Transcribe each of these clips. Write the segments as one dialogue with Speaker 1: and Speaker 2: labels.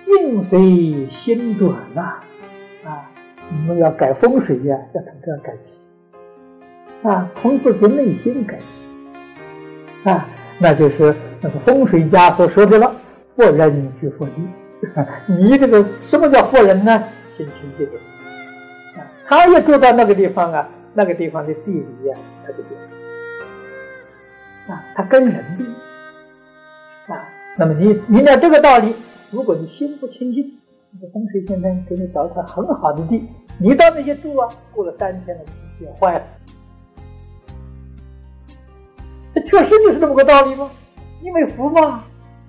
Speaker 1: 境随心转呐！你们要改风水呀，要从这样改起从自己内心改起那就是那个风水家所说的了，佛人居佛地。你这个什么叫佛人呢？心清净的他也住到那个地方那个地方的地理他就变他跟人比那么你明白这个道理，如果你心不清净，那个风水先生给你找一块很好的地，你到那些住过了3天了，也坏了。这确实就是这么个道理吗？因为福嘛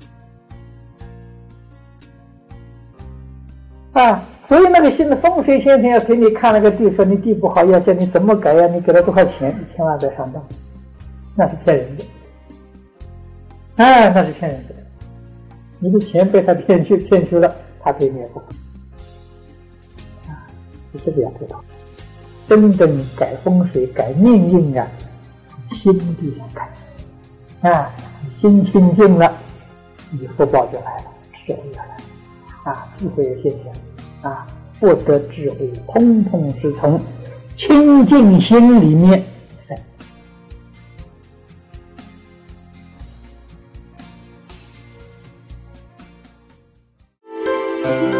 Speaker 1: 所以那个新的风水先生要给你看那个地，说你地不好，要叫你怎么改你给他多少钱，你千万别上当，那是骗人的那是骗人的，你的钱被他骗去了，他给你也不是这个要知道，真正改风水改命运心地上改你心清净了，你福报就来了，智慧就来了智慧的现象获得智慧通通是从清净心里面生。